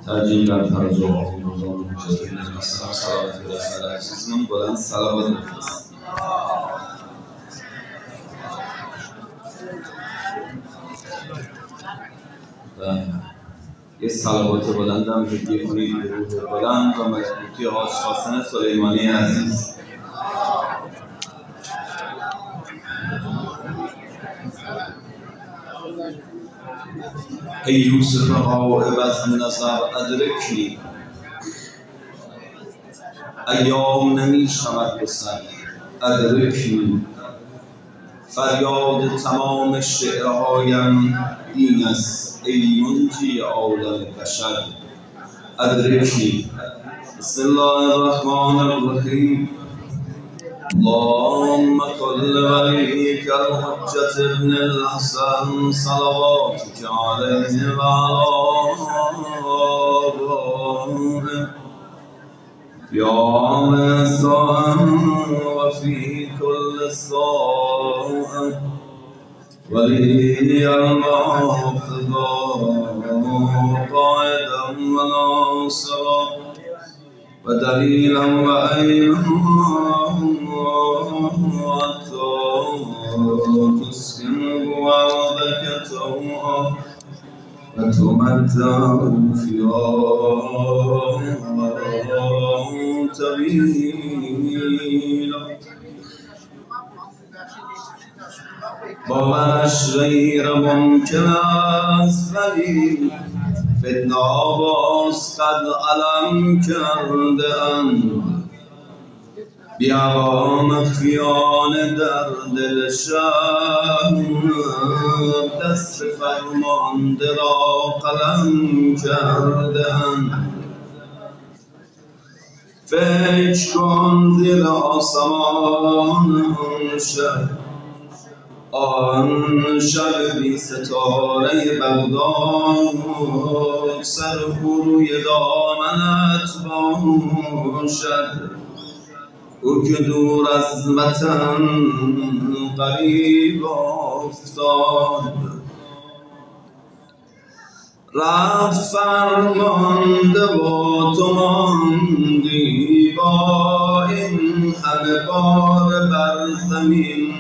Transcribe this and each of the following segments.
ترجیح بر فرج و آقای نظام مجدد نبی اسلام صلوات و رسول عزیزمون بلند صلوات بفرست. و یه صلوات بلند هم هدیه کنید به روح بلند و ملکوتی حاج حسن سلیمانی عزیز. ای یوسف غائب از نظر ادرکنی، ایام نمی شود به سر ادرکنی. فریاد تمام شعرهایم این است ای منجی عالم بشر ادرکنی. بسم الله الرحمن الرحیم. اللهم كل وليك الحجة ابن الحسن صلواتك عليه وعلى آبائه يا مساء وفي كل ساعة ولي المحفظة قائدا وناصرا ودليلا وعينا حتى تسكنه أرضك طوعا وتمتعه فيها طويلا. باورش غیر ممکن است ولی فتنه باز قد علم کرده اند. بیا مخفیان در دل شهر دست فرمانده را قلم کرده اند. فکر کن زیر آسمان آن شب بی ستاره بغداد سر روی دامنت باشد. او که دور از وطن غریب افتاد رفت فرمانده و تو ماندی با این همه بار بر زمین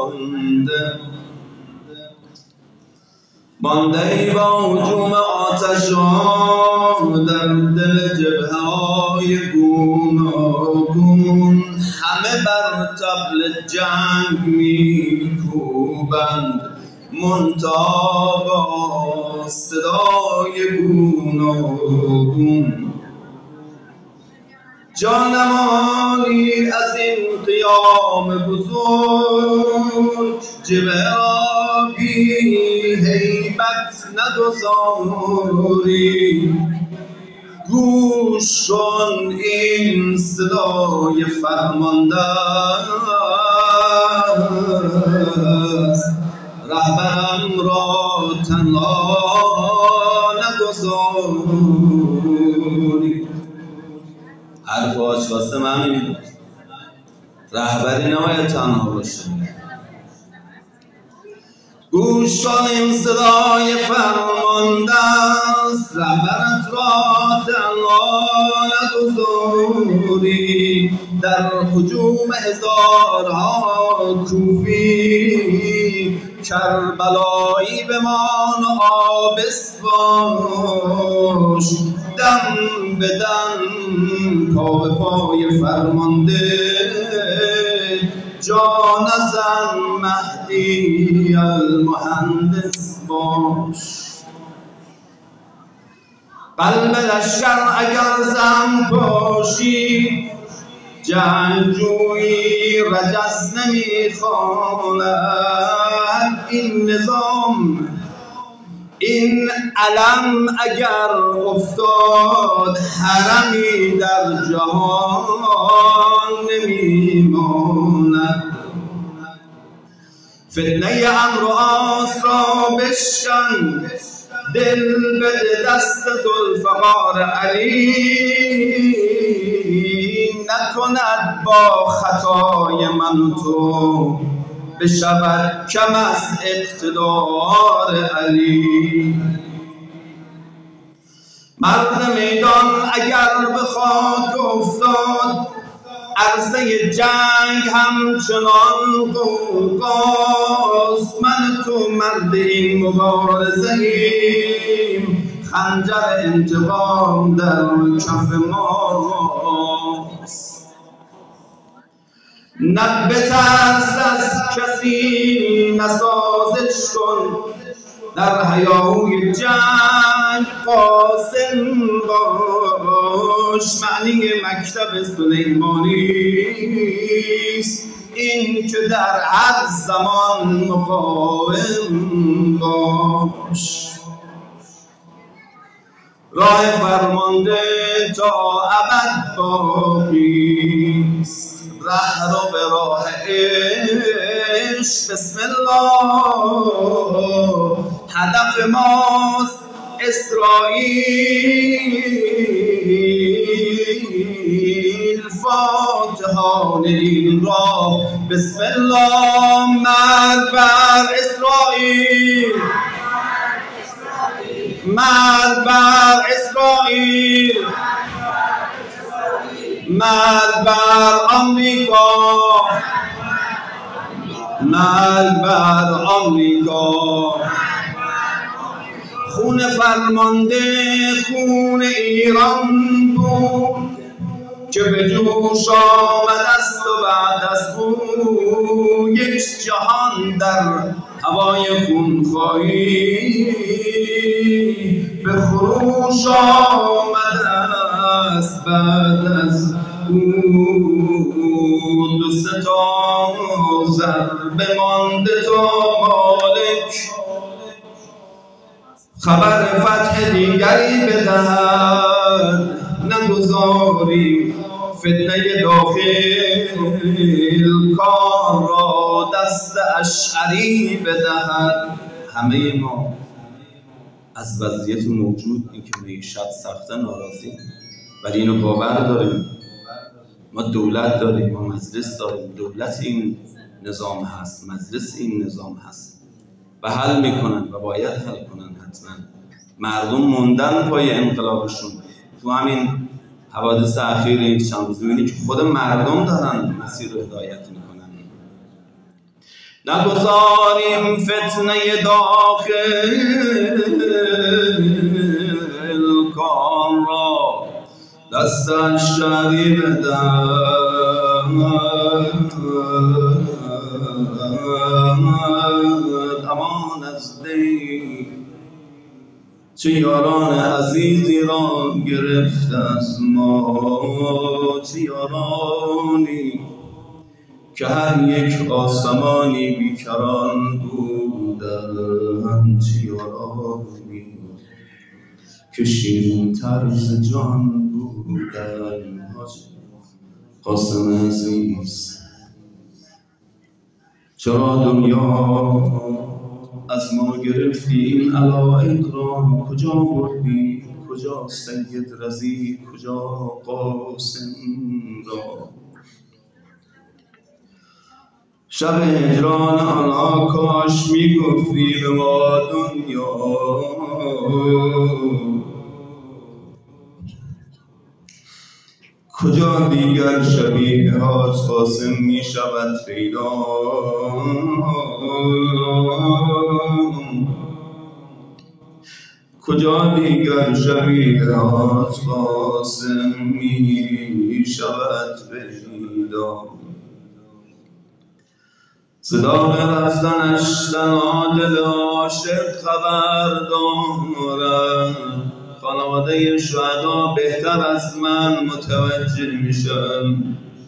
مانده ای با هجوم آتش در دل جبهه‌های گوناگون. همه بر طبل جنگ می‌کوبند منتها با صدای گوناگون. جانمالی از این قیام بزرگ جبهه را بی هیبت ندزاری. گوش کن این صدای فرمانده است رهبرم را تنها نگذاری. حرف آشواسته من میدود رهبری نباید تنها باشه. گوش کن این صدای فرمانده است رهبرت را تنها نگذاری. در هجوم هزارها کوفی کربلایی بمان و آبس باش. دم به دم پا به پای فرمانده جان زن مهدی المهندس باش. قلب لشکر اگر زن باشی جنگجویی رجز نمیخواند. این نظام این علم اگر افتاد حرمی در جهان نمیماند. فتنه امر و آس را بشکن دل بده دست ذوالفقار علی. نکند با خطای من و تو بشود کم از اقتدار علی. مرد میدان اگر به خاک افتاد، عرصه جنگ همچنان غوغاست. من تو مرد این مبارزه ایم، خنجر انتقام در کف ماست. نه بترس از کسی، نسازش کن در هیاهوی جنگ قاسم باش. معنی مکتب سلیمانیست این که در هر زمان مقاوم باش. راه فرمانده تا ابد باقیست، ره رو به راه عشق. بسم الله هدف ماست اسرائیل، فاتحان این راه. بسم الله مرگ بر اسرائیل، مرگ بر اسرائیل، مرگ بر آمریکا، مرگ بر آمریکا. خون فرمانده خون ایران بود که به جوش آمد است و بعد از او یک جهان در هوای خونخواهی به خروش آمده است. بعد از او دو سه تا ضربه مانده تا مالک خبر فتح دیگری بدهد. نگذاریم فتنه داخل کار را دست اشعری بدهد. همه ما از وضعیت موجود این که معیشت سخته ناراضی، ولی اینو باور داریم ما دولت داریم، ما مجلس داریم. دولت این نظام هست، مجلس این نظام هست و حل میکنن و باید حل کنن. حتما مردم موندن پای انقلابشون. تو همین حوادث اخیر این چند روز می‌بینی که خود مردم دارن مسیر رو هدایت میکنن. نگذاریم فتنه داخل کار را دست اشعری بدهد. امان از دی چه یاران عزیزی را گرفت از ما، چه یارانی که هر یک آسمانی بیکران بودند، چه یارانی که شیرین طرز جان بودند. قاسم عزیز چرا دنیا از ما گرفتی این علایق را؟ کجا بردی؟ کجا سید رضی؟ کجا قاسم را؟ شب هجران آنها کاش میگفتی به ما دنیا کجا دیگر شبیه از قاسم می شود پیدا. کجا دیگر شبیه از قاسم می شود پیدا. صدا رفتنش تنها دل عاشق خبر دارد. خانواده شهدا بهتر از من متوجه میشن.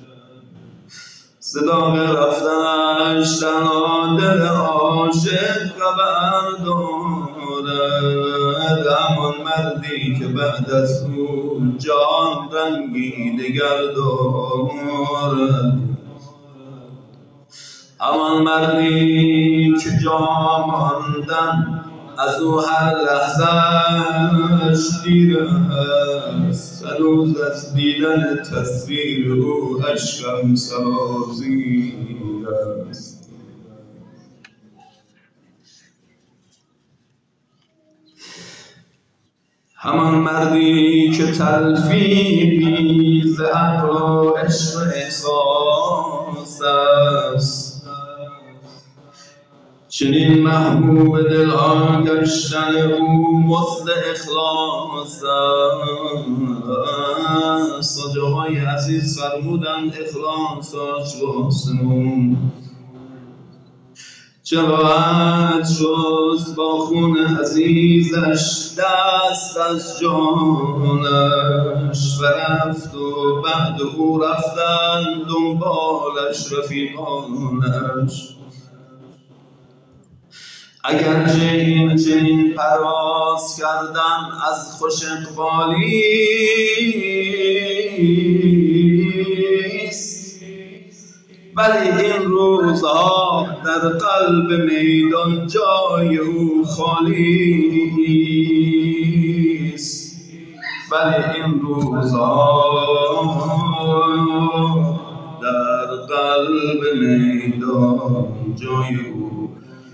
صدا رفتنش تنها دل عاشق خبر دارد. همان مردی که بعد از او جان رنگی دگر دارد. همان مردی که جا ماندن از او هر لحظه‌اش دیر است. هنوز از دیدن تصویر او اشکم سرازیر است. همان مردی که تلفیقی ز عقل و عشق و احساس است، چنین محبوب دل گشتن او مزد اخلاص است. آقای عزیز فرمودند اخلاصش واسمون چه باید شست با خون عزیزش دست از جانش و رفت و بعد او رفتن دنبالش رفیقانش. اگرچه این چنین پرواز کردن از خوش اقبالیست، ولی این روزها در قلب میدان جای او خالیست. ولی این روزها در قلب میدان جای او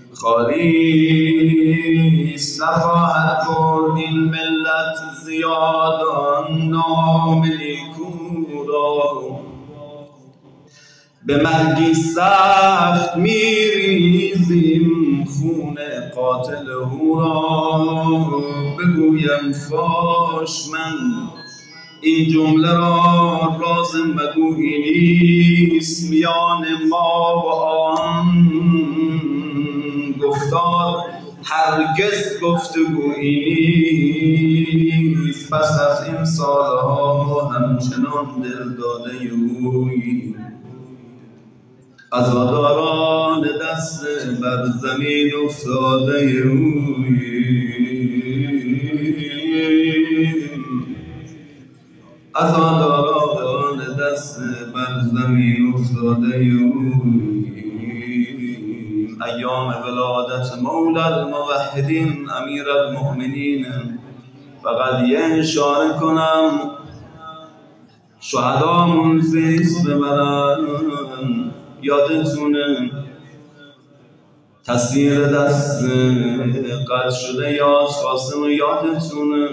خالیست. نخواهد برد این ملت زیادان نام نیکو را، به مرگی سخت میریزیم خون قاتل او را. بگویم فاش من این جمله را راز مگویی نیست، میان ما و آن گفتار هرگز گفتگویی نیست. پس از این سالها همچنان دل داده اوییم، عزاداران دست بر زمین افتاده اوییم، عزاداران دست بر زمین افتاده اوییم. ایام ولادت مولا الموحدین امیر المؤمنین. فقط یه اشاره کنم شهدامون فیض ببرن. یادتونه تصویر دست قد شده یاس قاسم، یادتونه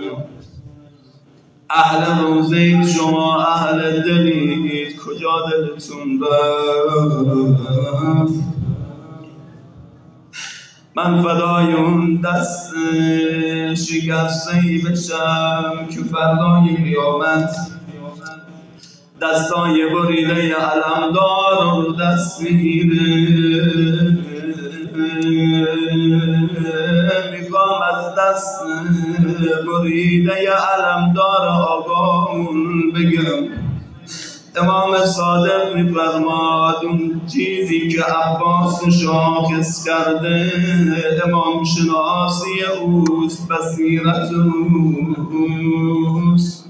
اهل روزید شما اهل دلید، کجا دلتون رفت؟ من فدای اون دست شکسته‌ای بشم که فردای قیامت دستای بریده علمدار رو دست میگیره. میخوام از دست بریده علمدار آقامون بگم امام صادق میفرماد اون چیزی که عباس شاخص کرده امام شناسی اوست، بصیرت اوست.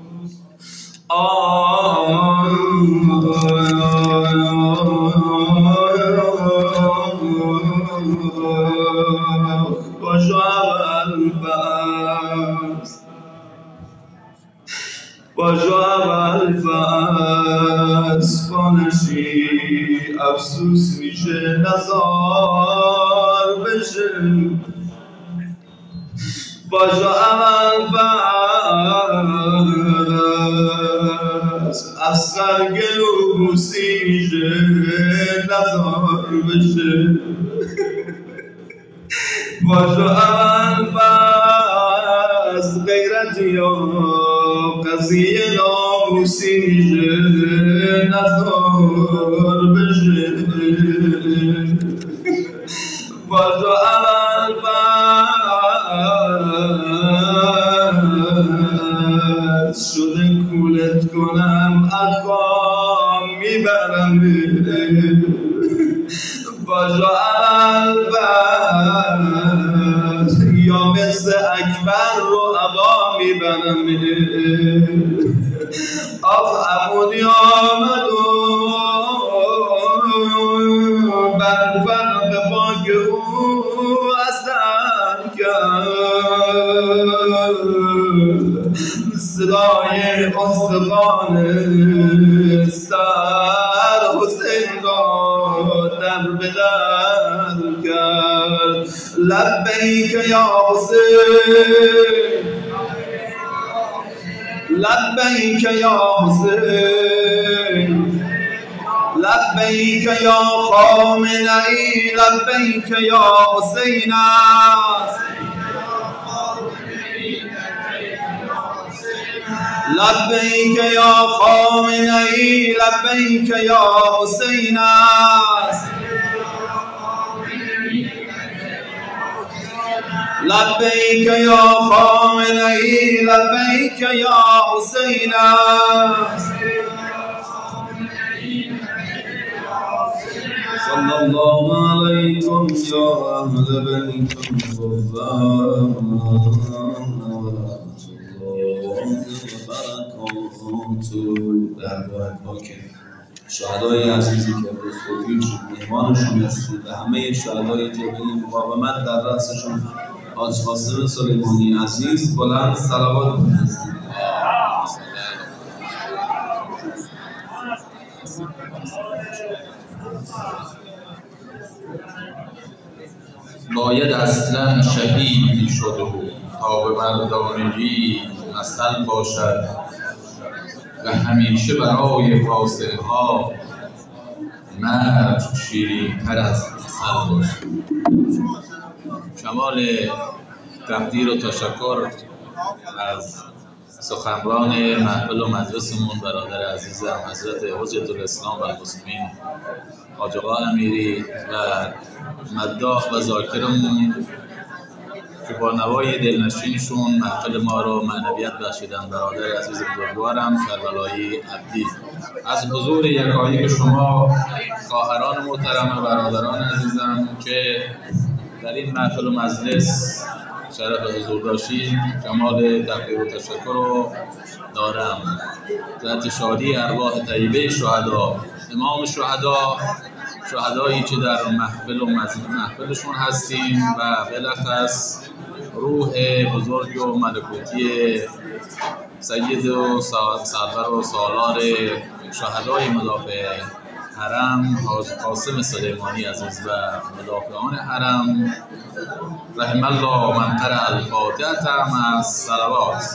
با اول فاز بانشی افسوس میشه نزار بشه. با اول فاز اصغر گلو بوسی میشه نزار بشه. با اول فاز غیرتی یا قضیه ناموسی میشه نزار بشه. با اول فاز شده کولت کنم اخوام میبرم. با اول فاز یا مثل اکبر رو عبا میبرم. آخ عمودی آمد و بر فرق باک او اثر کرد. صدای استخوان سر حسین را در بدر کرد. لبیک یا حسین لبیک یا حسین، لبیک یا خامنه‌ای، لبیک یا حسین است. لبیک یا خامنه‌ای، لبیک یا حسین است. لبیک یا خامنه‌ای، لبیک یا حسین است. صلی الله علیکم یا اهل بیت الغفار و درگاه پاک شهدای عزیزی که امروز توفیق شد مهمانشون هستید و همه شهدای جبهه مقاومت در رأسشون حاج قاسم سلیمانی عزیز بلند صلوات بفرستید. باید اصلا شهید میشد و تا به مردانگی مثل باشد و همیشه برای فاسقه ها مرگ شیرین تر از عسل باشد. کمال تقدیر و تشکر از سخنران محفل و مجلسمون برادر عزیزم حضرت حجة الاسلام و المسلمین حاج آقا امیری و مداح و ذاکرمون که با نوای دلنشینشون محفل ما رو معنویت بخشیدن، برادر عزیز بزرگوارم کربلایی عبدی. از حضور یکایک شما خواهران محترم و برادران عزیزم که در این محفل و مجلس شرف حضور داشتید کمال تقدیر و تشکر رو دارم. ذات شادی ارواح طیبه شهدا، امام شهدا، شهدایی که در محفلشون هستیم و بالاخص روح بزرگ و ملکوتی سید و سرور و سالار شهدای مدافع حرم حاج قاسم سلیمانی عزیز و مدافعان حرم رحم الله من قرأ الفاتحة مع الصلوات.